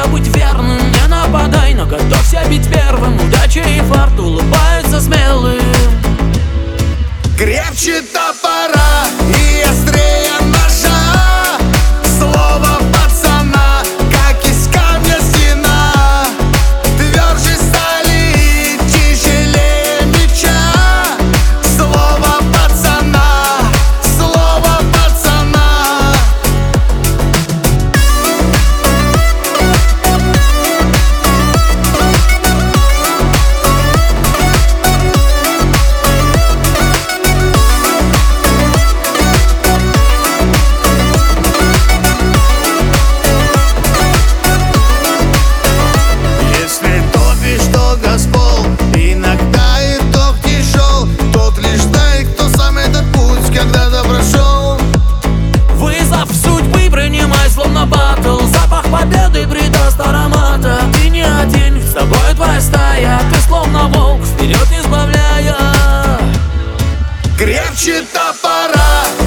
быть верным, не нападай, но готовься бить первым. Удача и фарт улыбаются смелым. Крепче топора и острее ножа, слово пацана, как из камня стена, тверже стали, тяжелее меча. Слово пацана, слово пацана. Если топишь, то Госпол, иногда итог тяжел. Тот лишь знает, кто сам этот путь когда-то прошел. Вызов судьбы принимай словно баттл. Запах победы придаст аромата. Ты не один, с тобой твоя стая. Ты словно волк, вперед избавляя. Крепче топора